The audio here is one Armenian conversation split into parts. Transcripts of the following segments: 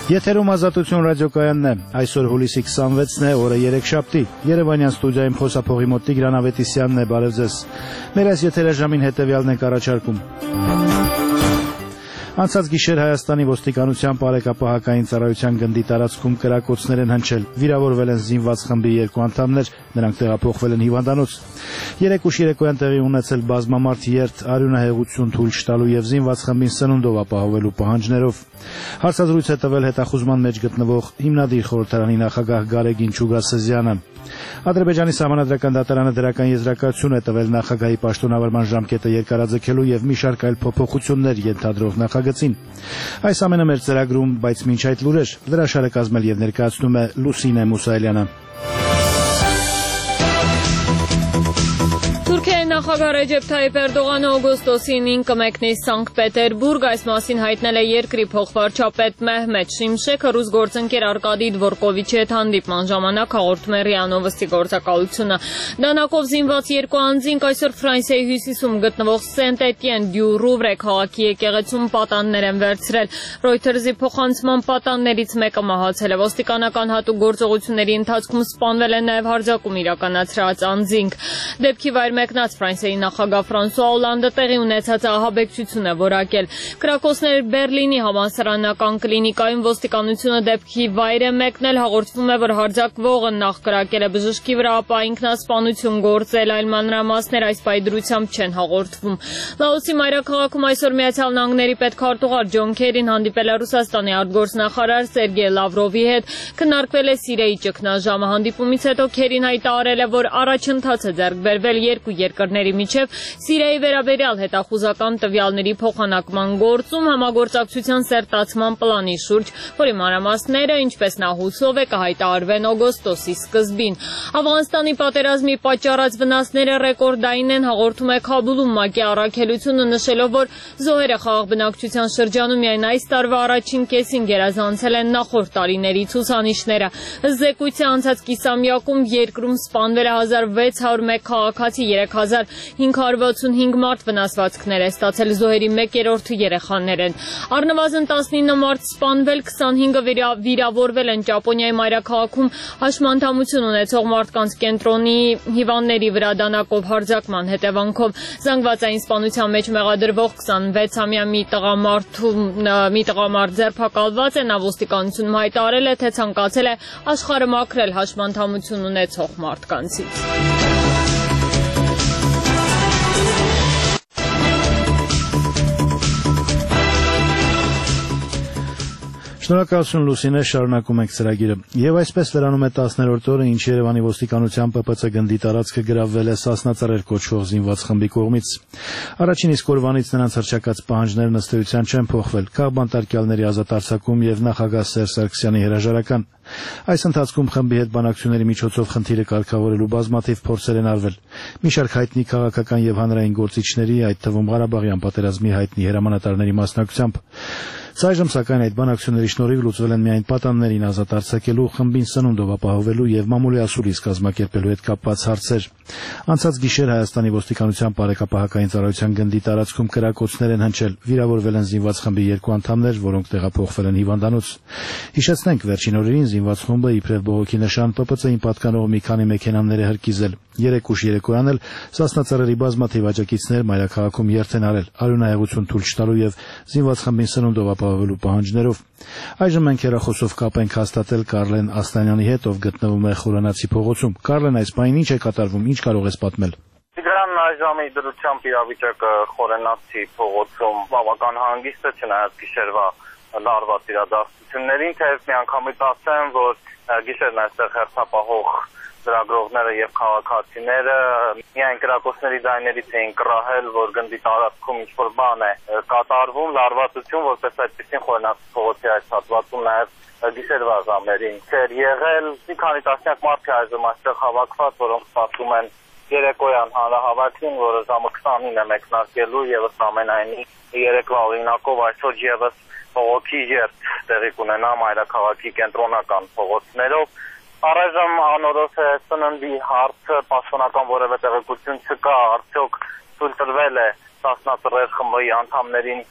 Եթերում Ազատություն ռադիոկայանն է, այսօր հուլիսի 26-ն է, օրը երեքշաբթի, Երևանյան ստուդիայում խոսափողի մոտ Տիգրան Ավետիսյանն է, բարև ձեզ։ Մեր այս եթերաժամին հետևյալն ենք առաջարկում։ Անցած գիշեր Հայաստանի ոստիկանության բարեկապահական ծառայության գնդի տարածքում կրակոցներ են հնչել, վիրավորվել են զինված խմբի 2 անդամներ, նրանք տեղափոխվել են հիվանդանոց։ 3 ուշ երեկոյան տեղի ունեցել բազմամարդ երթ, արյունահեղություն թույլ չտալու եւ զինված խմբին սնունդով ապահովելու պահանջներով։ Հարցազրույց է տվել հետախուզման մեջ գտնվող հիմնադիր խորհրդարանի նախագահ Գարեգին Չուգասեզյանը։ Ադրբեջանի սահմանադրական դատարանը դրական եզրակացություն է տվել նախագահի պաշտոնավարման ժամկետը երկարաձգելու եւ մի շարք այլ փոփոխություններ ենթադրող նախագծին։ Այս ամենը մեր ծրագրում, բայց մինչ այդ լուրեր, լրաշարը կազմել եւ ներկայացնում է Լուսինե Մուսայելյանը։ Նախագահ Ռեջեփ Թայիփ Էրդողանը օգոստոսին 9 կմեկնի Սանկտ Պետերբուրգ, այս մասին հայտնել է երկրի փոխվարչապետ Մեհմեդ Շիմշեքը ռուս գործընկեր Արկադի Դվորկովիչի հետ հանդիպման ժամանակ հաղորդում է ՌԻԱ Նովոստի գործակալությունը։ Դանակով զինված 2 անձինք այսօր Ֆրանսիայի հյուսիսում գտնվող Սենտ-Էտիեն-դյու-Ռուվրե քաղաքի եկեղեցում պատաններ են վերցրել։ Ռոյթերզի փոխանցման պատաններից մեկը մահացել է։ Ոստիկանական հատուկ գործողությունների ընթացքում սպանվել է նաև հարձակում իրականացրած անձինք։ Դեպքի վայր մեկնած Ֆրանսիայի նախագահ Ֆրանսուଆ Օլանդը տեղի ունեցած ահաբեկչություն է որակել։ Կրակոցներ Բերլինի համալսարանական կլինիկայում ոստիկանությունը դեպքի վայր է մեկնել, հաղորդվում է, որ հարձակվողը նախ կրակել է բժշկի վրա, ապա ինքնասպանություն գործել, այլ մանրամասներ այս պայդրությամբ չեն հաղորդվում։ Լաոսի մայրաքաղաքում այսօր Միացյալ Նահանգների պետքարտուղար Ջոն Քերին հանդիպել է Ռուսաստանի արտգործնախարար Սերգեյ Լավրովի հետ, քննարկվել է Սիրիայի ճգնաժամը։ Հանդիպումից հետո Քերին հայտարարել է, որ առաջընթաց է ձեռք բերվել երկու երկրների միջև Սիրիայի վերաբերյալ հետախուզական տվյալների փոխանակման գործում համագործակցության սերտացման պլանի շուրջ, որի մանրամասները, ինչպես նա հուսով է, կհայտարարվեն օգոստոսի սկզբին։ Աֆղանստանի պատերազմի պատճառած վնասները ռեկորդային են, հաղորդում է Քաբուլում ՄԱԿ-ի առաքելությունը, նշելով, որ զոհերը խաղաղ բնակչության շրջանում միայն այս տարվա առաջին կեսին գերազանցել են նախորդ տարիների ցուցանիշները։ Ըստ զեկույցի անցած կիսամյակում երկրում սպանվել է 1601 քաղաքացի, 3565 մարդ վնասվածքներ է ստացել, զոհերի 1/3-ը երեխաներ են։ Առնվազն 19 մարդ սպանվել, 25-ը վիրավորվել են Ճապոնիայի մայրաքաղաքում հաշմանդամություն ունեցող մարդկանց կենտրոնի հիվանդների վրա դանակով հարձակման հետևանքով։ Զանգվածային սպանության մեջ մեղադրվող 26-ամյա մի տղամարդ ձերբակալված է, նա ոստիկանությունում հայտարարել է, թե ցանկացել է աշխարհը մաքրել հաշմանդամություն ունեցող մարդկանցից։ Շնորհակալություն Լուսինե, շարունակում ենք ծրագիրը։ Եվ այսպես լրանում է 10-րդ օրը, ինչ Երևանի ոստիկանության ՊՊՑ գնդի տարածքը գրավվել է Սասնա Ծռեր կոչվող զինված խմբի կողմից։ Առաջին իսկ օրվանից նրանց հռչակած պահանջներն ըստ էության չեն փոխվել։ Քաղբան տարկյալների ազատ արձակում եւ նախագահ Սերժ Սարգսյանի հրաժարական։ Այս ընթացքում խմբի հետ բանակցությունների միջոցով խնդիրը կարգավորելու բազմաթիվ փորձեր են արվել։ Մի շարք հայտնի քաղաքական եւ հանրային գործիչների, այդ թվում Ղարաբաղյան պատերազմի հայտնի հրամանատարների մասնակցությամբ։ Այժմ սակայն այդ բանակցությունների շնորհիվ լուծվել են միայն պատաններին ազատ արձակելու, խմբին սնունդով ապահովելու եւ մամուլի ասուլիս կազմակերպելու հետ կապված հարցեր։ Անցած գիշեր Հայաստանի ոստիկանության բարեկապահական ծառայության գնդի տարածքում կրակոցներ են հնչել, վիրավորվել են զինված խմբի 2 անդամներ, որոնք տեղափոխվել են հիվանդանոց։ Հիշեցնենք, վերջին օրերին զինված խումբը իբրև բողոքի նշան ՊՊՑ-ին պատկանող մի քանի մեքենաներ է հրկիզել։ 3 ուշ երեկոյան էլ Սասնա Ծռերի բազմաթիվ աջակիցներ մայրաքաղաքում երթ են արել, արյունահեղություն թույլ չտալու եւ զինված խմբին սնունդով ապահովելու պահանջներով։ Այժմ մենք հեռախոսով կապ ենք հաստատել Կարլեն Աստանյանի հետ, ով գտնվում է Խորանացի փողոցում։ Կարլեն, այս պահին ինչ է կատարվում, ինչ կարող ես պատմել։ Տիգրան, այժմ դրությամբ իրավիճակը Խորանացի փողոցում բավական հանգիստ է, չնայած գիշերվա լարված իրադարձություններին, թեև միանգամից ասեմ, որ գիշերն այստեղ հերթապահող ծրագրողները եւ քաղաքացիները միայն կրակոցների ձայներից էին կռահել, որ գնդի տարածքում ինչ-որ բան է կատարվում, լարվածություն, որպես այդպեսին Խորանացի փողոցի այս հատվածում նաեւ գիշերվա ժամերին չէր եղել։ Մի քանի տասնյակ մարդ է այժմ այստեղ հավաքված, որոնք սպասում են երեկոյան հանրահավաքին, որը ժամը 20-ին է մեկնարկելու եւ ըստ ամենայնի երեկվա օրինակով այսօր եւս փողոքի երթ տեղի կունենա մայրաքաղաքի կենտրոնական փողոցներով։ Առայժմ անորոշ է սննդի հարցը, պաշտոնական որևէ տեղեկություն չկա, արդյոք թույլ տրվել է Սասնա Ծռեր խմբի անդամներին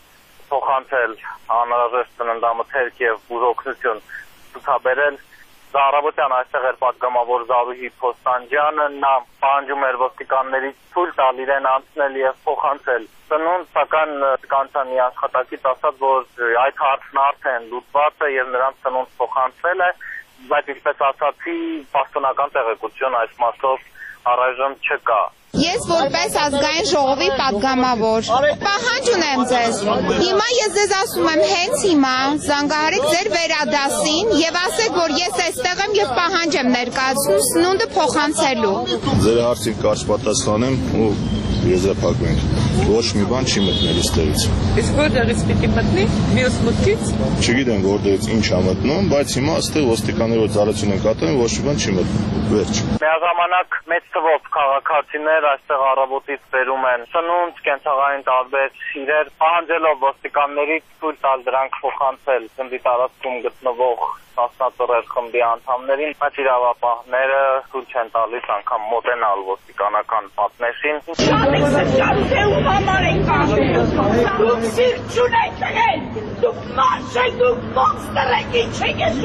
փոխանցել անհրաժեշտ ծննդամթերք եւ բուժօգնություն ցուցաբերել։ Առավոտյան այստեղ էր պատգամավոր Զարուհի Փոստանջյանը, նա պահանջում էր ոստիկաններից թույլ տալ իրեն անցնել եւ փոխանցել ծնունդ, սակայն կանցանի աշխատակից ասաց, որ այդ հարցն արդեն լուծված է եւ նրանց ծնունդ փոխանցվել է, բայց ինչպես ասացի, պաշտոնական տեղեկություն այս մասով առայժմ չկա։ Ես որպես ազգային ժողովի պատգամավոր պահանջ ունեմ ձեզ։ Հիմա ես ձեզ ասում եմ, հենց հիմա զանգահարեք ձեր վերադասին եւ ասեք, որ ես այստեղ եմ եւ պահանջ եմ ներկայացնում սնունդը փոխանցելու։ Ձեր հարցին կարճ պատասխանեմ ու եզրափակվենք։ Ոչ մի բան չի մտնել այստեղից։ Իսկ որտեղից պիտի մտնի։ Մյուս մուտքից։ Չգիտեմ որտեղից ինչ է մտնում, բայց հիմա այստեղ ոստիկանները ծառայություն են կատարում, ոչ մի բան չի մտնում։ Վերջ։ Միաժամանակ մեծ թվով քաղաքացիներ այստեղ առավոտից բերում են սնունդ, կենցաղային տարբեր իրեր, պահանջելով ոստիկաններից թույլ տալ դրանք փոխանցել գնդի տարածքում գտնվող Սասնածռեր խմբի անդամներին, բայց իրավապահները թույլ չեն տալիս անգամ մոտենալ ոստիկանական պատնեշին։ Շատեք համար եք կաշում, դուք սիրտ չունեք տղեն, դուք մարշ եք, դուք մոնստր եք, ինչ եք ես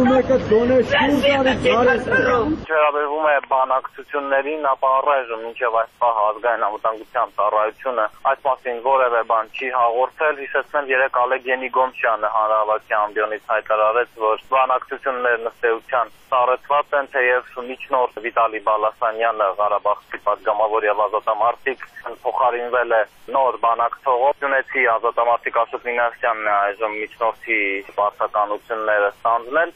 Չհրավերվում է բանակցություններին, ապա առայժմ մինչև այս պահը ազգային անվտանգության ծառայությունը այս մասին որևէ բան չի հաղորդել։ Հիշեցնեմ, երեկ Ալեգենի Գոմշյանը հանրահավաքի ամբիոնից հայտարարեց, որ բանակցություններն ըստ էության սառեցված են, թեև միջնորդ Վիտալի Բալասանյանը Ղարաբաղի պատգամավոր եւ ազատամարտիկ փոխարինվել է նոր բանակցողով։ Գյունեցի ազատամարտիկ Աշոտ Մինասյանն է այժմ միջնորդի պարտականությունները ստանձնել։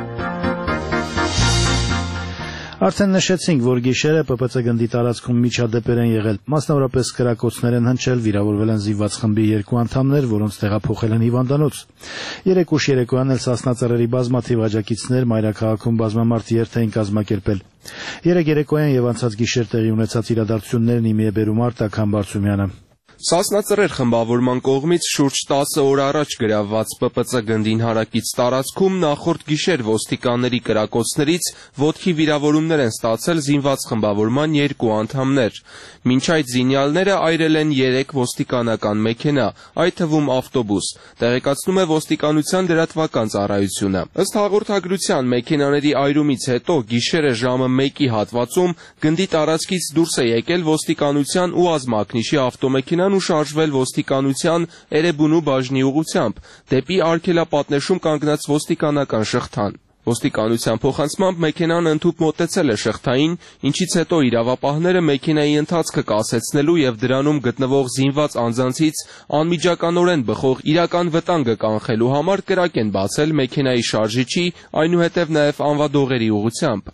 Արդեն նշեցինք, որ գիշերը ՊՊՑ գնդի տարածքում միջադեպեր են եղել, մասնավորապես կրակոցներ են հնչել, վիրավորվել են զինված խմբի 2 անդամներ, որոնց տեղափոխել են հիվանդանոց։ 3 ուշ երեկոյան էլ Սասնածռերի բազմաթիվ աջակիցներ մայրաքաղաքում բազմամարդ երթ էին կազմակերպել։ Երեկ երեկոյան եւ անցած գիշեր տեղի ունեցած իրադարձություններն իմի է բերում Արտակ Համբարձումյանը։ Սասնածռեր խմբավորման կողմից շուրջ 10 օր առաջ գրավված ՊՊՑ գնդին հարակից տարածքում նախորդ գիշեր ոստիկանների կրակոցներից ոտքի վիրավորումներ են ստացել զինված խմբավորման 2 անդամներ։ Մինչ այդ զինյալները այրել են 3 ոստիկանական մեքենա, այդ թվում ավտոբուս, տեղեկացնում է ոստիկանության լրատվական ծառայությունը։ Ըստ հաղորդագրության մեքենաների այրումից հետո գիշերը ժամը 1-ի հատվածում գնդի տարածքից դուրս է եկել ոստիկանության ու ազմակնիշի ավտոմեքենան ու շարժվել ոստիկանության Էրեբունու բաժնի ուղղությամբ դեպի արգելապատնեշում կանգնած ոստիկանական շղթան։ Ոստիկանության փոխանցմամբ մեքենան ընդհուպ մոտեցել է շղթային, ինչից հետո իրավապահները մեքենայի ընթացքը կասեցնելու եւ դրանում գտնվող զինված անձանցից անմիջականորեն բխող իրական վտանգը կանխելու համար կրակ են բացել մեքենայի շարժիչի, այնուհետև նաեւ անվադողերի ուղղությամբ։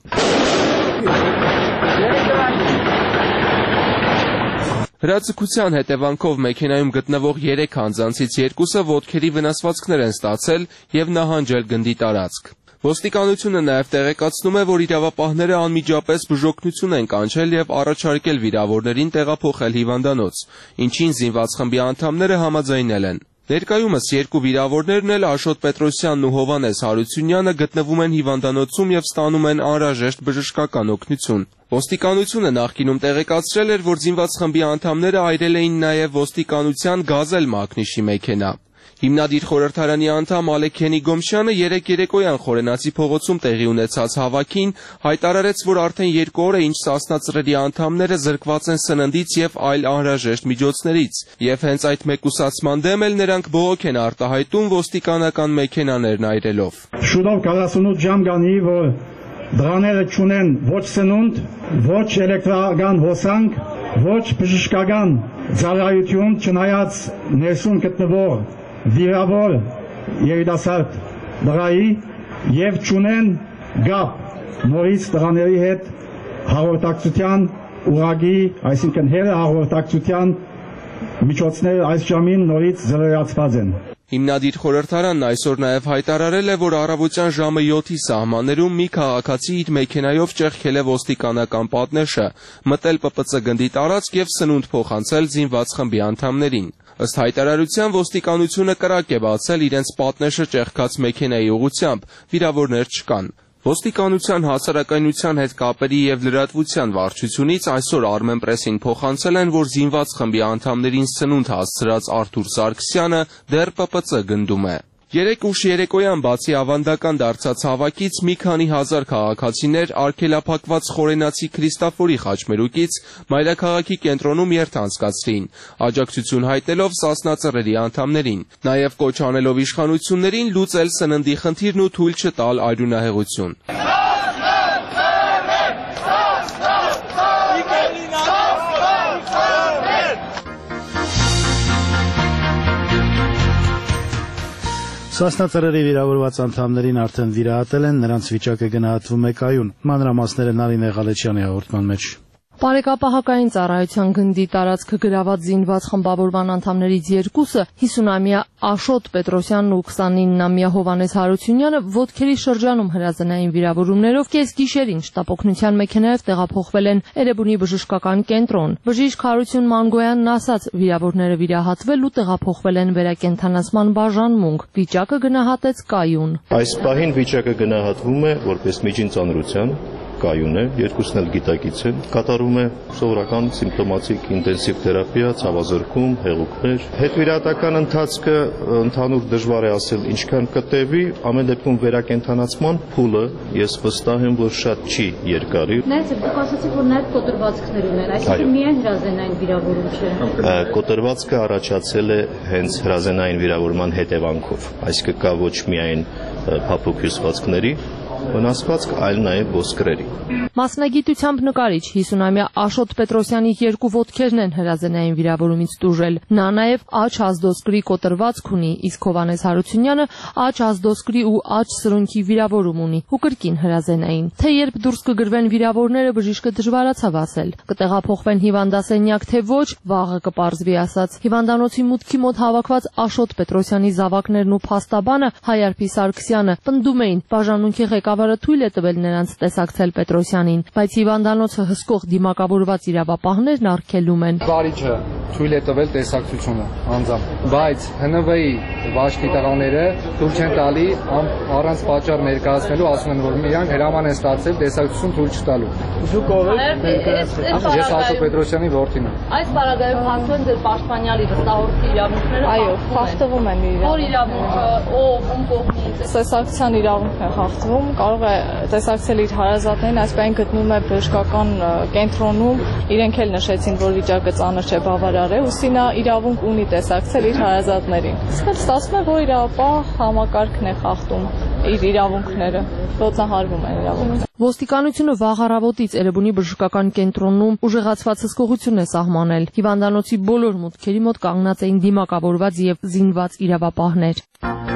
Հրաձգության հետևանքով մեքենայում գտնվող 3 անձանցից 2-ը ոտքերի վնասվածքներ են ստացել եւ նահանջել գնդի տարածք։ Ոստիկանությունը նաեւ տեղեկացնում է, որ իրավապահները անմիջապես բուժօգնություն են կանչել եւ առաջարկել վիրավորներին տեղափոխել հիվանդանոց, ինչին զինված խմբի անդամները համաձայնել են։ Ներկայումս 2 վիրավորներն էլ Աշոտ Պետրոսյանն ու Հովհաննես Հարությունյանը գտնվում են հիվանդանոցում եւ ստանում են անհրաժեշտ բժշկական օգնություն։ Ոստիկանությունը նախկինում տեղեկացրել էր, որ զինված խմբի անդամները այրել էին նաեւ ոստիկանության Գազել մակնիշի մեքենա։ Հիմնադիր խորհրդարանի անդամ Ալեքենի Գոմշյանը երեկ երեկոյան Խորենացի փողոցում տեղի ունեցած հավաքին հայտարարեց, որ արդեն 2 օր է ինչ Սասնածռերի անդամները զրկված են սննդից եւ այլ անհրաժեշտ միջոցներից, եւ հենց այդ մեկուսացման դեմ էլ նրանք բողոք են արտահայտում ոստիկանական մեքենաներն այրելով։ Շուտով 48 ժամ գանի, որ դրաները չունեն ոչ սնունդ, ոչ էլեկտրական հոսանք, ոչ բժշկական ծառայություն, չնայած ներսում գտնվող վիրավոր երիտասարդ դղայի եւ չունեն գապ նորից դղաների հետ հաղորդակցության ուղղակի, այսինքն հեռահաղորդակցության միջոցները այս ժամին նորից զրոյացված են։ Հիմնադիր խորհրդարանն այսօր նաև հայտարարել է, որ առավոտյան ժամը 7-ի սահմաններում մի քաղաքացի իր մեքենայով ճեղքել է ոստիկանական պատնեշը, մտել ՊՊՑ գնդի տարածք եւ սնունդ փոխանցել զինված խմբի անդամներին։ Ըստ հայտարարության ոստիկանությունը կրակ է բացել իրենց պատնեշը ճեղքած մեքենայի ուղղությամբ, վիրավորներ չկան։ Ոստիկանության հասարակայնության հետ կապերի և լրատվության վարչությունից այսօր Armenpress-ին փոխանցել են, որ զինված խմբի անդամներին սնունդ հասցրած Արթուր Սարգսյանը դեռ ՊՊԾ գնդում է։ 3 ուշ երեկոյան բացի ավանդական դարձած հավաքից մի քանի հազար քաղաքացիներ արգելափակված խորենացի Քրիստաֆորի խաչմերուկից մայրաքաղաքի կենտրոնում երթ անցկացրին, աջակցություն հայտնելով Սասնա Ծռերի անդամներին, նաև կոչ անելով իշխանություններին լուծել սննդի խնդիրն ու թույլ չտալ արյունահեղություն։ Սասնա Ծռերի վիրավորված անդամներին արդեն վիրահատել են, նրանց վիճակը գնահատվում է կայուն։ Մանրամասները Նարինե Ղալեչյանի հաղորդման մեջ։ Բարեկապահակային ծառայության գնդի տարածքը գրաված զինված խմբավորման անդամներից երկուսը 50-ամյա Աշոտ Պետրոսյանն ու 29-ամյա Հովանես Հարությունյանը ոտքերի շրջանում հրազենային վիրավորումներով կեսգիշերին շտապօգնության մեքենայով տեղափոխվել են Էրեբունի բժշկական կենտրոն։ Բժիշկ Հարություն Մանգոյանն ասաց, վիրավորները վիրահատվել ու տեղափոխվել են վերակենդանացման բաժանմունք։ Վիճակը գնահատեց կայուն։ Այս պահին վիճակը գնահատվում է որպես միջին ծանրության, կայուն է, երկուսն էլ գիտակից են, կատարում է սովորական սիմպտոմատիկ ինտենսիվ թերապիա, ցավազրկում, հեղուկներ։ Հետվիրահատական ընթացքը ընդհանուր դժվար է ասել ինչքան կտևի, ամեն դեպքում վերակենդանացման փուլը ես վստահ եմ, որ շատ չի երկարի։ Նայեցեք, դուք ասացիք, որ նաև կոտրվածքներ ուներ, այսինքն միայն հրազենային վիրավորում չէ։ Կոտրվածքը առաջացել է հենց հրազենային վիրավորման հետևանքով, այսինքն կա ոչ միայն փափուկ հյուսվածքների վնասվածք, այլ նաև ոսկրերի։ Մասնագիտությամբ նկարիչ 50-ամյա Աշոտ Պետրոսյանի երկու ոտքերն են հրազենային վիրավորումից տուժել։ Նա նաև աջ ազդոսկրի կոտրվածք ունի, իսկ Հովանես Հարությունյանը աջ ազդոսկրի ու աջ սրունքի վիրավորում ունի ու կրկին հրազենային։ Թե երբ դուրս կգրվեն վիրավորները, բժիշկը դժվարացավ ասել։ Կտեղափոխվեն հիվանդասենյակ թե ոչ, վաղը կպարզվի ասաց։ Հիվանդանոցի մուտքի մոտ հավաքված Աշոտ Պետրոսյանի զավակներն ու փաստաբանը Հայարփի Սարգսյանը պնդում էին, բաժանմունքի ղեկավարը թույլ է տվել նրանց տեսակցել Պետրոսյանին, բայց հիվանդանոցը հսկող դիմակավորված իրավապահներն արգելում են։ Վարիչը թույլ է տվել տեսակցությունը անձամբ, բայց ՀՆՎ-ի վաշտի տղաները թույլ չեն տալի առանց պատճառ ներկայացնելու, ասում են, որ միայն հրաման են ստացել տեսակցություն թույլ չտալու։ Դուք ով եք? Ես Աշոտ Պետրոսյանի որդին եմ։ Այս բaragայում հաստատել ձեր պաշտպանյալի վստահորդի իրավունքները։ Այո, խախտվում են իրավունքները։ Որ իրավունքը, ում կողմից։ Տեսակցության իրավունքն է խախտվում, կարող է տեսակցել իր հարազատներին, այսպես գտնվում է բժշկական կենտրոնում, իրենք էլ նշեցին, որ վիճակը ծանր չէ, բավարար է, ուսի նա իրավունք ունի տեսակցել իր հարազատներին։ Իսկ ստացվում է, որ իրավապահ համակարգն է խախտում իր իրավունքները, ոտնահարվում են իրավունքները։ Ոստիկանությունը վաղ առավոտից Էրեբունի բժշկական կենտրոնում ուժեղացված հսկողություն է սահմանել։ Հիվանդանոցի բոլոր մուտքերի մոտ կանգնած էին դիմակավորված եւ զինված իրավապահներ։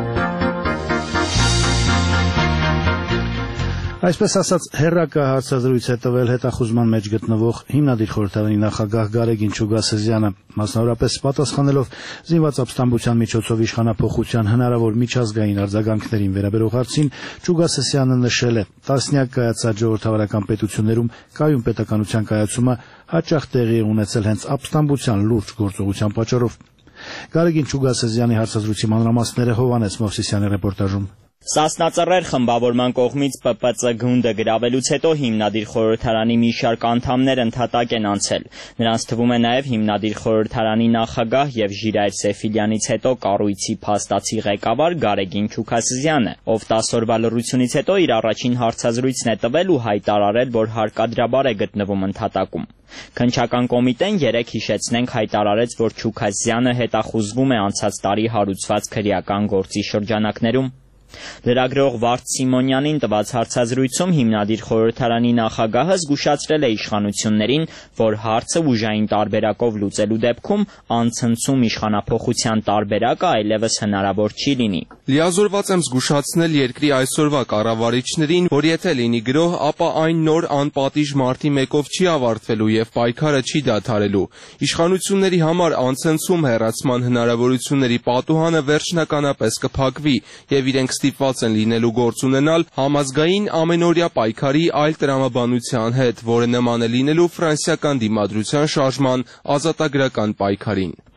Այսպես ասած, հեռակա հարցազրույց է տվել հետախուզման մեջ գտնվող հիմնադիր խորհրդարանի նախագահ Գարեգին Չուգասեզյանը, մասնավորապես պատասխանելով զինված ապստամբության միջոցով իշխանափոխության հնարավոր միջազգային արձագանքներին վերաբերող հարցին, Չուգասեզյանը նշել է, տասնյակ կայացած ժողովրդավարական պետություններում կայուն պետականության կայացումը հաճախ տեղի է ունեցել հենց ապստամբության լուրջ գործողության պատճառով։ Գարեգին Չուգասեզյանի հարցազրույցի մանրամասները Հովանես Մովսիսյանի ռեպորտաժում։ Սասնա Ծռեր խմբավորման կողմից ՊՊԾ գունդը գրավելուց հետո հիմնադիր խորհրդարանի մի շարք անդամներ ընդհատակ են անցել։ Նրանց թվում է նաև հիմնադիր խորհրդարանի նախագահ եւ Ժիրայր Սեֆիլյանից հետո կառույցի փաստացի ղեկավար Գարեգին Չուգասեզյանը, ով 10 օրվա լռությունից հետո իր առաջին հարցազրույցն է տվել ու հայտարարել, որ հարկադրաբար է գտնվում ընդհատակում։ Քննչական կոմիտեն 3 հիշեցնենք հայտարարեց, որ Չուգասեզյանը հետախուզվում է անցած տարի հարուցված քրեական գործի շրջանակներում։ Լրագրող Վարդ Սիմոնյանին տված հարցազրույցում հիմնադիր խորհրդարանի նախագահը զգուշացրել է իշխանություններին, որ հարցը ուժային տարբերակով լուծելու դեպքում անցնցում իշխանափոխության տարբերակը այլևս հնարավոր չի լինի։ Լիազորված եմ զգուշացնել երկրի այսօրվա կառավարիչներին, որ եթե լինի գրոհ, ապա այն նոր անպատիժ մարտի մեկով չի ավարտվելու եւ պայքարը չի դադարելու։ Իշխանությունների համար անցնցում հեռացման հնարավորությունների պատուհանը վերջնականապես կփակվի եւ իրենք ստիպված են լինելու գործ ունենալ համազգային ամենօրյա պայքարի այլ տրամաբանության հետ, որը նման է լինելու ֆրանսիական դիմադրության շարժման ազատագրական պայքարին։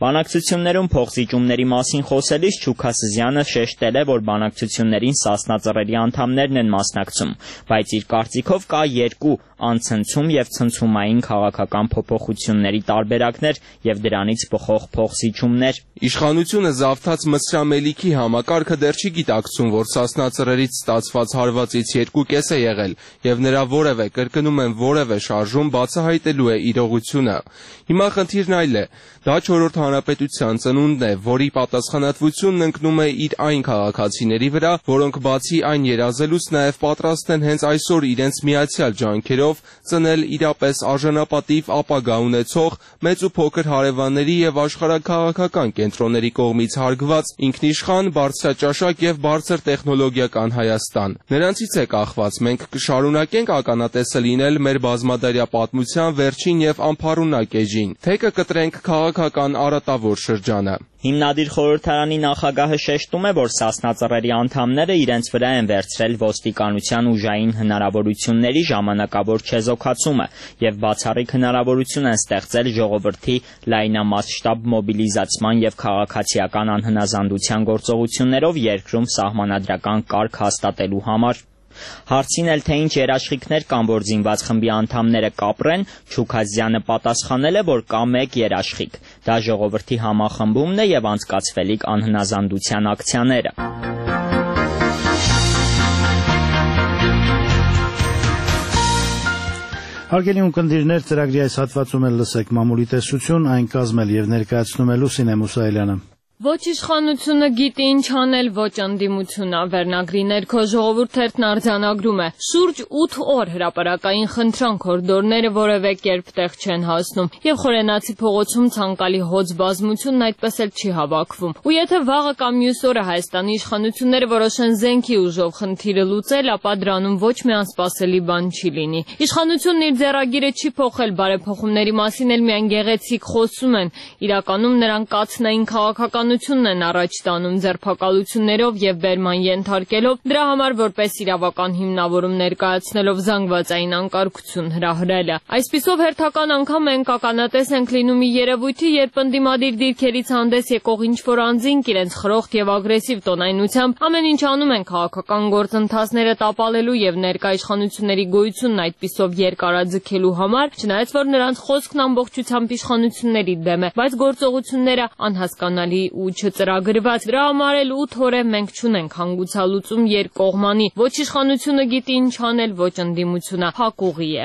Բանակցություններում փոխզիջումների մասին խոսելիս Չուքա Սզյանը շեշտել է, որ բանակցություններին Սասնա-Ծռերի անդամներն են մասնակցում, բայց իր կարծիքով կա երկու անցնցում եւ ցնցումային քաղաքական փոփոխությունների տարբերակներ եւ դրանից բխող փոխզիջումներ։ Իշխանությունը զավթած մսրամելիքի համակարգը դեռ չի գիտակցում, որ Սասնա-Ծռերից ստացված հարվածից 2/5 է եղել եւ նրա որևէ կրկնում են որևէ շարժում բացահայտելու է իրողությունը։ Հիմա խնդիրն այլ է։ Դա 4-րդ հանրապետության ծնունդն է, որի պատասխանատվությունն ընկնում է իր այն քաղաքացիների վրա, որոնք բացի այն երազելուց նաև պատրաստ են հենց այսօր իրենց միացյալ ջանքերով ծնել իրապես արժանապատիվ ապագա ունեցող մեծ ու փոքր հարևանների եւ աշխարհաքաղաքական կենտրոնների կողմից հարգված ինքնիշխան, բարձրաճաշակ եւ բարձր տեխնոլոգիական Հայաստան։ Նրանցից է կախված մենք կշարունակենք ականատեսը լինել մեր բազմադարյա պատմության վերջին եւ անփառունակ էջին, թե կկտրենք քաղաքական արատավոր շրջանը։ Հիմնադիր խորհրդարանի նախագահը շեշտում է, որ Սասնա-Ծռերի անդամները իրենց վրա են վերցրել ոստիկանության ուժային հնարավորությունների ժամանակավոր չեզոքացումը եւ բացառիկ հնարավորություն են ստեղծել ժողովրդի լայնամասշտաբ մոբիլիզացման եւ քաղաքացիական անհնազանդության գործողություններով երկրում սահմանադրական կարգ հաստատելու համար։ Հարցին էլ թե ինչ երաշխիքներ կան, որ զինված խմբի անդամները կապրեն, Չուքազյանը պատասխանել է, որ կա մեկ երաշխիք։ Դա ժողովրդի համախմբումն է եւ անցկացվելիք անհնազանդության ակցիաները։ Հարգելի ունկնդիրներ, ծրագրի այս հատվածում էլ լսեք մամուլի տեսություն, այն կազմել եւ ներկայացնում է Լուսինե Մուսայելյանը։ Ոչ իշխանությունը գիտի ինչ անել, ոչ ընդդիմությունը, վերնագրի ներքո Ժողովուրդ թերթն արձանագրում է. շուրջ 8 օր հրապարակային խնդրանք հորդորները որևէ կերպ տեղ չեն հասնում, եւ Խորենացի փողոցում ցանկալի հոծ բազմությունն այդպես էլ չի հավաքվում։ Ու եթե վաղը կամ մյուս օրը Հայաստանի իշխանությունները որոշեն զենքի ուժով խնդիրը լուծել, ապա դրանում ոչ մի անսպասելի բան չի լինի։ Իշխանությունն իր ձեռագիրը չի փոխել, բարեփոխումների մասին էլ միայն գեղեցիկ խոսում են, իրականում նրանք կացնային քաղաքական են առաջ տանում ձերբակալություններով եւ բերման ենթարկելով, դրա համար որպես իրավական հիմնավորում ներկայացնելով զանգվածային անկարգություն հրահրելը։ Այսպիսով հերթական անգամ մենք ականատես ենք լինում մի երևույթի, երբ ընդդիմադիր դիրքերից հանդես եկող ինչ-որ անձինք իրենց խրոխտ եւ ագրեսիվ տոնայնությամբ ամեն ինչ անում են քաղաքական գործընթացները տապալելու եւ ներկա իշխանությունների գոյությունն այդպիսով երկարաձգելու համար, չնայած որ նրանց խոսքն ամբողջությամբ իշխանությունների դեմ է, բայց գործողությունները անհասկանալի ու չծրագրված։ Դրա համար էլ 8 օր է մենք չունենք հանգուցալուծում երկկողմանի։ Ոչ իշխանությունը գիտի ինչ անել, ոչ ընդդիմությունը, հակուղի է։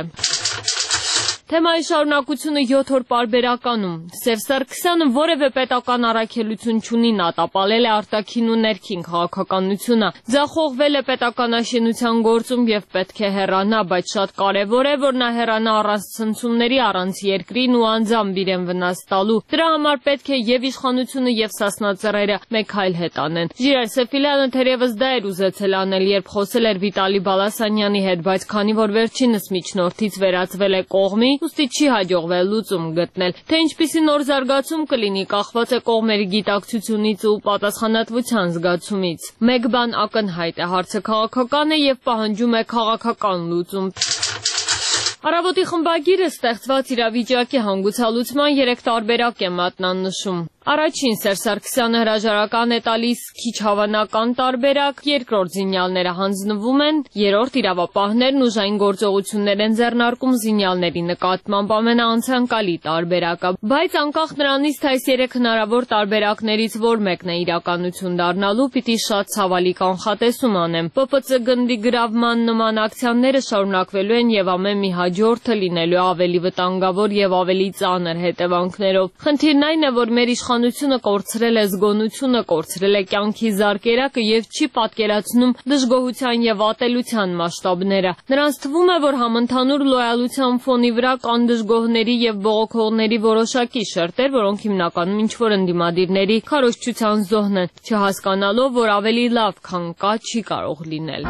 Թեմայի շարունակությունը 7 օր պարբերականում։ Սև Սարգսյանը որևէ պետական առաքելություն չունի, նա տապալել է արտաքին ու ներքին քաղաքականությունը, ձախողվել է պետականաշինության գործում եւ պետք է հեռանա, բայց շատ կարեւոր է, որ նա հեռանա առանց ցնցումների, առանց երկրին ու անձամբ իրեն վնաս տալու։ Դրա համար պետք է եւ իշխանությունը եւ Սասնա-Ծռերը մեկ այլ հետ անեն։ Ժիրայր Սեֆիլյանը թերևս դա էր ուզեցել անել, երբ խոսել էր Վիտալի Բալասանյանի հետ, բայց քանի որ վերջինս միջնորդից վերածվել է կողմի, ուստի չի հաջողվել լուծում գտնել, թե ինչպիսի նոր զարգացում կլինի կախված է կողմերի գիտակցությունից ու պատասխանատվության զգացումից։ Մեկ բան ակնհայտ է, հարցը քաղաքական է եւ պահանջում է քաղաքական լուծում։ Առավոտի խմբագիրը ստեղծված իրավիճակի հանգուցալուծման 3 տարբերակ է մատնանշում։ Առաջին Սերժ Սարգսյանը հրաժարական է տալիս քիչ հավանական տարբերակ, երկրորդ զինյալները հանձնվում են, երրորդ իրավապահներն ուժային գործողություններ են ձեռնարկում զինյալների նկատմամբ ամենաանցանկալի տարբերակը, բայց անկախ նրանից, թե այս 3 հնարավոր տարբերակներից որ մեկն է իրականություն դառնալու, պիտի շատ ցավալի կանխատեսում անեմ։ ՊՊՑ գնդի գրավման նման ակցիաները շարունակվելու են եւ ամեն մի հաջորդը լինելու ավելի վտանգավոր եւ ավելի ծանր հետևանքներով։ Խնդիրն այն է, որ մեր իշխանությունը կորցրել է զգոնությունը, կորցրել է կյանքի զարկերակը եւ չի պատկերացնում դժգոհության եւ ատելության մասշտաբները։ Նրանց թվում է, որ համընդհանուր լոյալության ֆոնի վրա կան դժգոհների եւ բողոքողների որոշակի շերտեր, որոնք հիմնականում ինչ-որ ընդդիմադիրների քարոզչության զոհն են, չհասկանալով, որ ավելի լավ, քան կա, չի կարող լինել։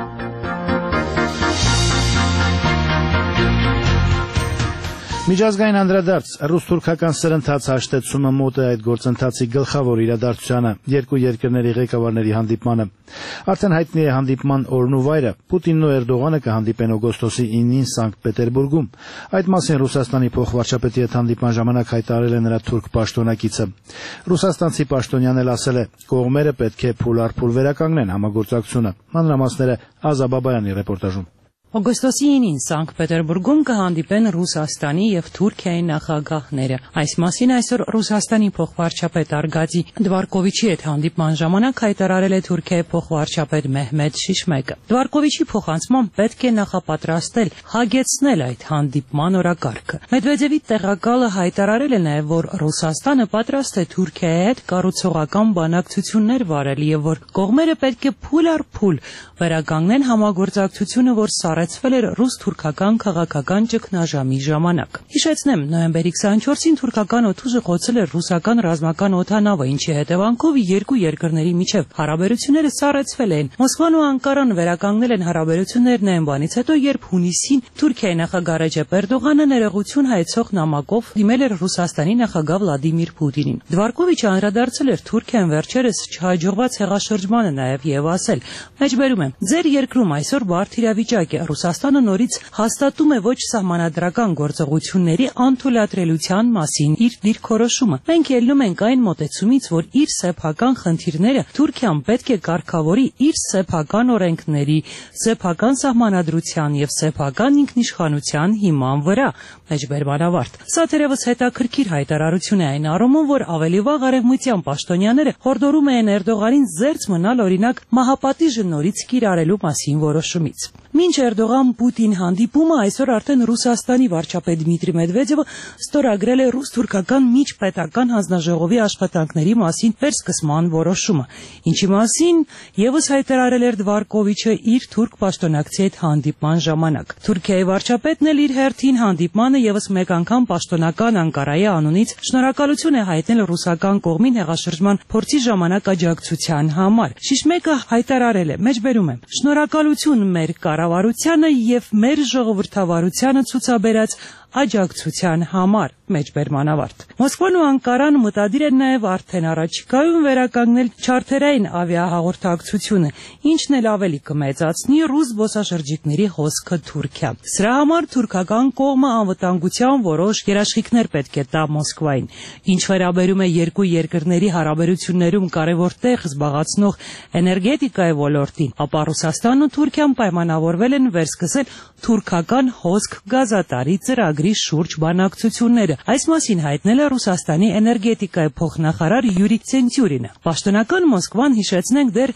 Միջազգային անդրադարձ ռուս-թուրքական սրընթաց հաշտեցումը մոտ է այդ գործընթացի գլխավոր իրադարձությանը, երկու երկրների ղեկավարների հանդիպմանը։ Արդեն հայտնի է հանդիպման օրն ու վայրը։ Պուտինն ու Էրդողանը կհանդիպեն օգոստոսի 9-ին Սանկտ Պետերբուրգում։ Այդ մասին Ռուսաստանի փոխվարչապետի հետ հանդիպման ժամանակ հայտարարել է նրա թուրք պաշտոնակիցը։ Ռուսաստանցի պաշտոնյան էլ ասել է, կողմերը պետք է փուլ առ փուլ վերականգնեն համագործակցությունը։ Մանրամասները Ազա Բաբայանի ռեպորտաժում։ Օգոստոսի 9-ին Սանկտ Պետերբուրգում կհանդիպեն Ռուսաստանի եւ Թուրքիայի նախագահները։ Այս մասին այսօր Ռուսաստանի փոխվարչապետ Արգադի Դվարկովիչի հետ հանդիպման ժամանակ հայտարարել է Թուրքիայի փոխվարչապետ Մեհմեդ Շիշմեկը։ Դվարկովիչի փոխանցմամբ պետք է նախապատրաստել, հագեցնել այդ հանդիպման օրակարգը։ Մեդվեդևի տեղակալը հայտարարել է նաեւ, որ Ռուսաստանը պատրաստ է Թուրքիայի հետ կառուցողական բանակցություններ վարել եւ որ կողմերը պետք է փուլ առ փուլ վերականգնեն համագործակցությունը, որ սառեցվել էր ռուս-թուրքական քաղաքական ճգնաժամի ժամանակ։ Հիշեցնեմ, նոյեմբերի 24-ին թուրքական օդուժը խոցել էր ռուսական ռազմական օդանավը, ինչի հետևանքով երկու երկրների միջև հարաբերությունները սառեցվել են։ Մոսկվան ու Անկարան վերականգնել են հարաբերություններն այն բանից հետո, երբ հունիսին Թուրքիայի նախագահ Ռեջեփ Էրդողանը ներողություն հայցող նամակով դիմել էր Ռուսաստանի նախագահ Վլադիմիր Պուտինին։ Դվարկովիչը անդրադարձել էր Թուրքիան վերջերս չհաջողված հեղաշրջմանը նաև եւ ասել. «Մեջբերում եմ, ձեր երկրում այսօր բարդ իրավիճակ է, Ռուսաստանը նորից հաստատում է ոչ սահմանադրական գործողությունների անթույլատրելիության մասին իր դիրքորոշումը։ Մենք ելնում ենք այն մոտեցումից, որ իր սեփական խնդիրները Թուրքիան պետք է կարգավորի իր սեփական օրենքների, սեփական սահմանադրության եւ սեփական ինքնիշխանության հիման վրա»։ Մեջբերման ավարտ։ Սա թերևս հետաքրքիր հայտարարություն է այն առումով, որ ավելի վաղ արևմտյան պաշտոնյաները հորդորում էին Էրդողանին զերծ մնալ օրինակ մահապատիժը նորից կիրառելու մասին որոշումից։ Մինչ Էրդողան-Պուտին հանդիպումը այսօր արդեն Ռուսաստանի վարչապետ Դմիտրի Մեդվեդևը ստորագրել է ռուս-թուրքական միջպետական հանձնաժողովի աշխատանքների մասին վերսկսման որոշումը, ինչի մասին եւս հայտարարել էր Դվարկովիչը իր թուրք պաշտոնակցի հետ հանդիպման ժամանակ։ Թուրքիայի վարչապետն էլ իր հերթին հանդիպմանը եւս մեկ անգամ պաշտոնական Անկարայի անունից շնորհակալություն է հայտնել ռուսական կողմին հեղաշրջման փորձի ժամանակ աջակցության համար։ Շիշմեկը հայտարարել է. «Մեջբերում եմ, շնորհակալություն մեր կառավարությանը եւ մեր ժողովրդավարությանը ցուցաբերած աջակցության համար»։ Մեջբերման ավարտ։ Մոսկվան ու Անկարան մտադիր են նաև արդեն առաջիկայում վերականգնել չարթերային ավիահաղորդակցությունը, ինչն էլ ավելի կմեծացնի ռուս զբոսաշրջիկների հոսքը Թուրքիա։ Սրա համար թուրքական կողմը անվտանգության որոշ երաշխիքներ պետք է տա Մոսկվային։ Ինչ վերաբերում է երկու երկրների հարաբերություններում կարևոր տեղ զբաղեցնող էներգետիկայի ոլորտին, ապա Ռուսաստանն ու Թուրքիան պայմանավորվել են վերսկսել թուրքական հոսք գազատարի ծրագրի շուրջ բանակցությունները։ Այս մասին հայտնել է Ռուսաստանի էներգետիկայի փոխնախարար Յուրի Ցենտյուրինը։ Պաշտոնական Մոսկվան, հիշեցնենք, դեռ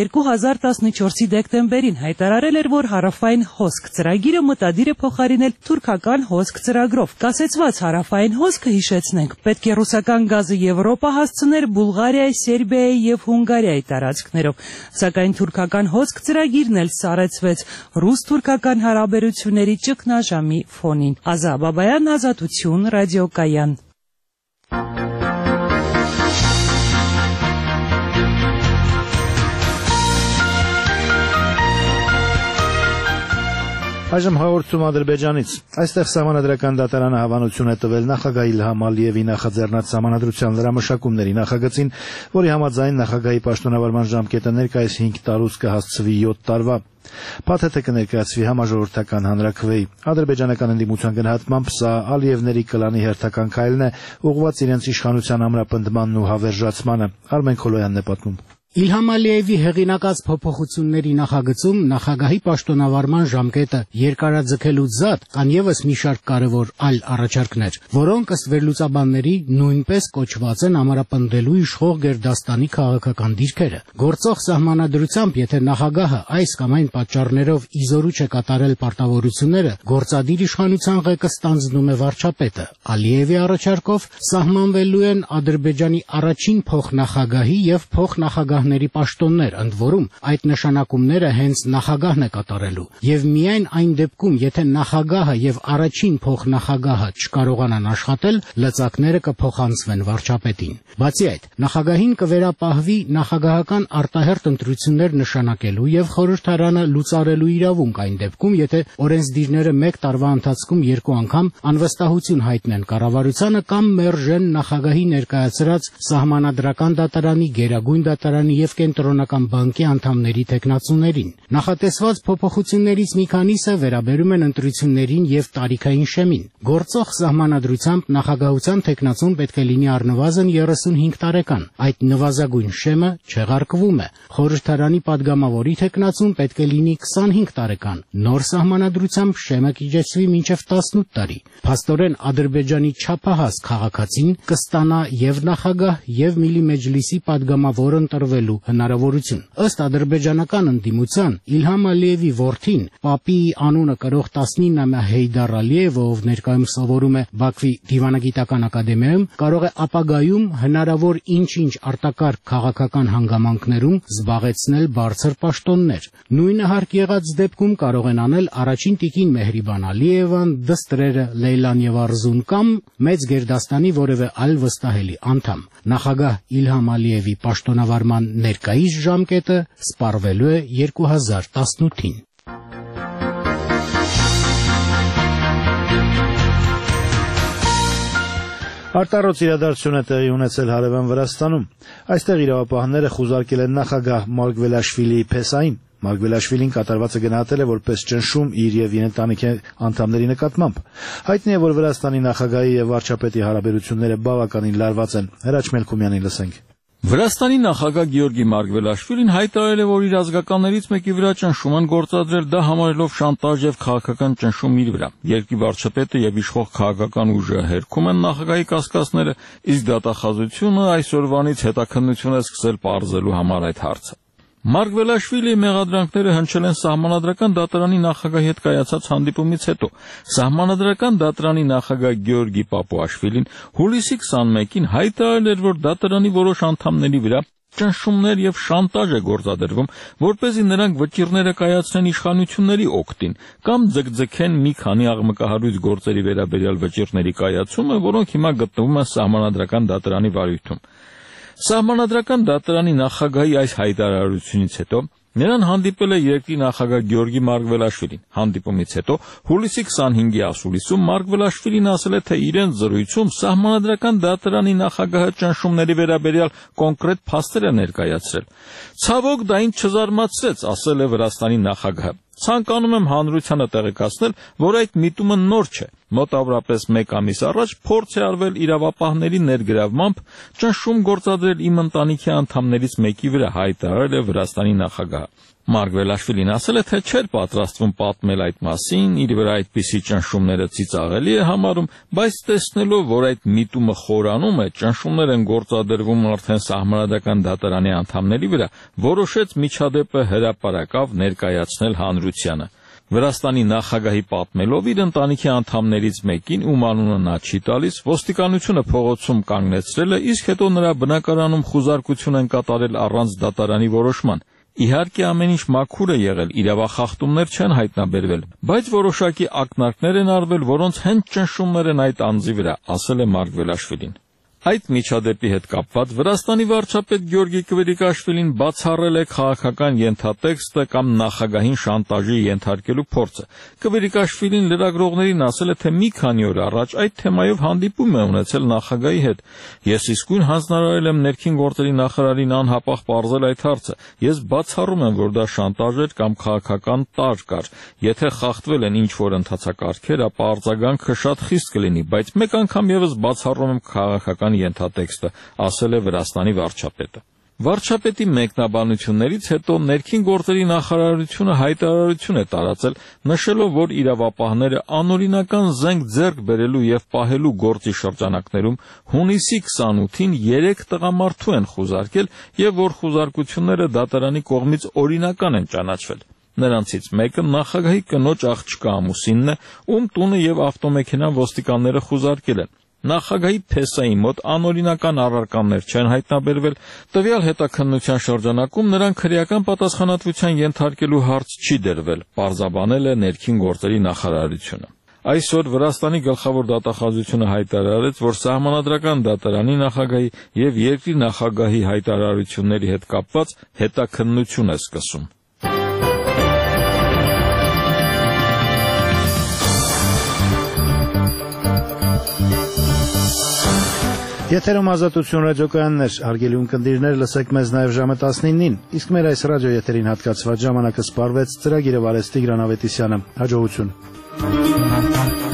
2014-ի դեկտեմբերին հայտարարել էր, որ հարավային հոսք ծրագիրը մտադիր է փոխարինել թուրքական հոսք ծրագրով։ Կասեցված հարավային հոսքը, հիշեցնենք, պետք է ռուսական գազը Եվրոպա հասցներ Բուլղարիայի, Սերբիայի եւ Հունգարիայի տարածքներով։ Սակայն թուրքական հոսք ծրագիրն էլ սառեցվեց ռուս-թուրքական հարաբերությունների ճգնաժամի ֆոնին։ Ազա Բաբայան, Ազատություն, ռադիոկայան։ Այժմ հաղորդում Ադրբեջանից։ Այստեղ սահմանադրական դատարանը հավանություն է տվել նախագահ Իլհամ Ալիևի նախաձեռնած սահմանադրության լրամշակումների նախագծին, որի համաձայն նախագահի պաշտոնավարման ժամկետը ներկայիս 5 տարուց կհասցվի 7 տարվա։ Փաթեթը կներկայացվի համաժողովրդական հանրաքվեի։ Ադրբեջանական ընդդիմության գնահատմամբ սա Ալիևների կլանի հերթական քայլն է, ուղղված իրենց իշխանության ամրապնդմանն ու հավերժացմանը։ Արմեն Քոլոյանն է պատմում։ Իլհամ Ալիևի հեղինակած փոփոխությունների նախագծում նախագահի պաշտոնավարման ժամկետը երկարաձգելուց զատ կան ևս մի շարք կարևոր այլ առաջարկներ, որոնք ըստ վերլուծաբանների նույնպես կոչված են ամրապնդելու իշխող Գերդաստանի քաղաքական դիրքերը։ Գործող սահմանադրությամբ, եթե նախագահը այս կամ այն պատճառներով իզորու չէ կատարել պարտավորությունները, գործադիր իշխանության ղեկը ստանձնում է վարչապետը։ Ալիևի առաջարկով սահմանվելու են Ադրբեջանի առաջին փոխնախագահի եւ փոխնախագահ նախագահների պաշտոններ, ընդ որում այդ նշանակումները հենց նախագահն է կատարելու, եւ միայն այն դեպքում, եթե նախագահը եւ առաջին փոխնախագահը չկարողանան աշխատել, լծակները կփոխանցվեն վարչապետին։ Բացի այդ, նախագահին կվերապահվի նախագահական արտահերթ ընտրություններ նշանակելու եւ խորհրդարանը լուծարելու իրավունք այն դեպքում, եթե օրենսդիրները 1 տարվա ընթացքում 2 անգամ անվստահություն հայտնեն կառավարությանը կամ մերժեն նախագահի ներկայացրած Սահմանադրական դատարանի, Գերագույն դատարանի եւ Կենտրոնական բանկի անդամների թեկնածուներին։ Նախատեսված փոփոխություններից մի քանիսը վերաբերում են ընտրություններին եւ տարիքային շեմին։ Գործող սահմանադրությամբ նախագահության թեկնածուն պետք է լինի առնվազն 35 տարեկան։ Այդ նվազագույն շեմը չեղարկվում է։ Խորհրդարանի падգամավորի թեկնածուն պետք է լինի 25 տարեկան։ Նոր սահմանադրությամբ շեմը կիջեցվի մինչև 18 տարի։ Փաստորեն Ադրբեջանի չափահաս քաղաքացին կստանա եւ նախագահ եւ Միլի Մեջլիսի падգամավոր ընտրվելու հնարավորություն։ Ըստ ադրբեջանական ընդդիմության Իլհամ Ալիևի որդին, Պապի անունը կրող 19-ամյա Հեյդար Ալիևը, ով ներկայում սովորում է Բաքվի դիվանագիտական ակադեմիայում, կարող է ապագայում հնարավոր ինչ-ինչ արտակարգ քաղաքական հանգամանքներում զբաղեցնել բարձր պաշտոններ։ Նույնը հարկ եղած դեպքում կարող են անել առաջին տիկին Մեհրիբան Ալիևան, դստրերը Լեյլան եւ Արզուն կամ Մեծ Գերդաստանի որևէ այլ վստահելի անդամ։ Նախագահ Իլհամ Ալիևի պաշտոնավարման ներկայիս ժամկետը սպառվելու է 2018-ին։ Արտառոց իրադարձություն է տեղի ունեցել հարևան Վրաստանում։ Այստեղ իրավապահները խուզարկել են նախագահ Մարգվելաշվիլիի փեսային։ Մարգվելաշվիլին կատարվածը գնահատել է որպես ճնշում իր եւ իր ընտանիքի անդամների նկատմամբ։ Հայտնի է, որ Վրաստանի նախագահի եւ վարչապետի հարաբերությունները բավականին լարված են։ Հրաչ Մելքումյանին լսենք։ Վրաստանի նախագահ Գեորգի Մարգվելաշվիլին հայտարարել է, որ իր ազգականներից մեկի վրա ճնշում են գործադրել, դա համարելով շանտաժ եւ քաղաքական ճնշում իր վրա։ Երկրի վարչապետը եւ իշխող քաղաքական ուժը հերքում են նախագահի կասկածները, իսկ դատախազությունը այսօրվանից հետաքննություն է սկսել պարզելու համար այդ հարցը։ Մարգվելաշվիլիի մեղադրանքները հնչել են Սահմանադրական դատարանի նախագահի հետ կայացած հանդիպումից հետո։ Սահմանադրական դատարանի նախագահ Գեորգի Պապուաշվիլին հուլիսի 21-ին հայտարարել էր, որ դատարանի որոշ անդամների վրա ճնշումներ եւ շանտաժ է գործադրվում, որպեսզի նրանք վճիռները կայացնեն իշխանությունների օգտին կամ ձգձգեն մի քանի աղմկահարույց գործերի վերաբերյալ վճիռների կայացումը, որոնք հիմա գտնվում են Սահմանադրական դատարանի վարույթում։ Սահմանադրական դատարանի նախագահի այս հայտարարությունից հետո նրան հանդիպել է երկրի նախագահ Գեորգի Մարգվելաշվիլին։ Հանդիպումից հետո հուլիսի 25-ի ասուլիսում Մարգվելաշվիլին ասել է, թե իրեն զրույցում Սահմանադրական դատարանի նախագահը ճնշումների վերաբերյալ կոնկրետ փաստեր է ներկայացրել։ Ցավոք դա ինձ չզարմացրեց, ասել է Վրաստանի նախագահը։ Ցանկանում եմ հանրությանը տեղեկացնել, որ այդ միտումը նոր չէ։ Մոտավորապես 1 ամիս առաջ փորձ է արվել իրավապահների ներգրավմամբ ճնշում գործադրել իմ ընտանիքի անդամներից մեկի վրա, հայտարարել է Վրաստանի նախագահը։ Մարգվելաշվիլին ասել է, թե չէր պատրաստվում պատմել այդ մասին, իր վրա այդպիսի ճնշումները ծիծաղելի է համարում, բայց տեսնելով, որ այդ միտումը խորանում է, ճնշումներ են գործադրվում արդեն Սահմանադրական դատարանի անդամների վրա, որոշեց միջադեպը հրապարակավ ներկայացնել հանրությանը։ Վրաստանի նախագահի պատմելով իր ընտանիքի անդամներից մեկին, ում անունը նա չի տալիս, ոստիկանությունը փողոցում կանգնեցրել է, իսկ հետո նրա բնակարանում խուզարկություն են կատարել առանց դատարանի որոշման։ Իհարկե ամեն ինչ մաքուր է եղել, իրավախախտումներ չեն հայտնաբերվել, բայց որոշակի ակնարկներ են արվել, որոնց հենց ճնշումներ են այդ անձի վրա, ասել է Մարգվելաշվիլին։ Այդ միջադեպի հետ կապված Վրաստանի վարչապետ Գեորգի Քվերիկաշվիլին բացառել է քաղաքական ենթատեքստը կամ նախագահին շանտաժի ենթարկելու փորձը։ Քվերիկաշվիլին լրագրողներին ասել է, թե մի քանի օր առաջ այդ թեմայով հանդիպում է ունեցել նախագահի հետ։ Ես իսկույն հանձնարարել եմ ներքին գործերի նախարարին անհապաղ պարզել այդ հարցը։ Ես բացառում եմ, որ դա շանտաժ էր կամ քաղաքական տարր կար։ Եթե խախտվել են ինչ-որ ընթացակարգեր, ապա արձագանքը շատ խիստ կլինի, բայց մեկ անգամ եւս բացառում եմ քաղաքական ենթատեքստը, ասել է Վրաստանի վարչապետը։ Վարչապետի մեկնաբանություններից հետո ներքին գործերի նախարարությունը հայտարարություն է տարածել, նշելով, որ իրավապահները անօրինական զենք ձեռք բերելու եւ պահելու գործի շրջանակներում հունիսի 28-ին 3 տղամարդու են խուզարկել եւ որ խուզարկությունները դատարանի կողմից օրինական են ճանաչվել։ Նրանցից մեկը նախագահի կնոջ աղջկա ամուսինն է, ում տունը եւ ավտոմեքենան ոստիկանները խուզարկել են։ Նախագահի փեսայի մոտ անօրինական առարկաներ չեն հայտնաբերվել, տվյալ հետաքննության շրջանակում նրան քրեական պատասխանատվության ենթարկելու հարց չի դրվել, պարզաբանել է ներքին գործերի նախարարությունը։ Այսօր Վրաստանի գլխավոր դատախազությունը հայտարարեց, որ Սահմանադրական դատարանի նախագահի եւ երկրի նախագահի հայտարարությունների հետ կապված հետաքննություն է սկսում։ Եթերում Ազատություն ռադիոկայաններ, հարգելի ունկնդիրներ, լսեք մեզ նաև ժամը 19-ին, իսկ մեր այս ռադիոեթերին հատկացված ժամանակը սպառվեց, ծրագիրը վարեց Տիգրան Ավետիսյանը, հաջողություն։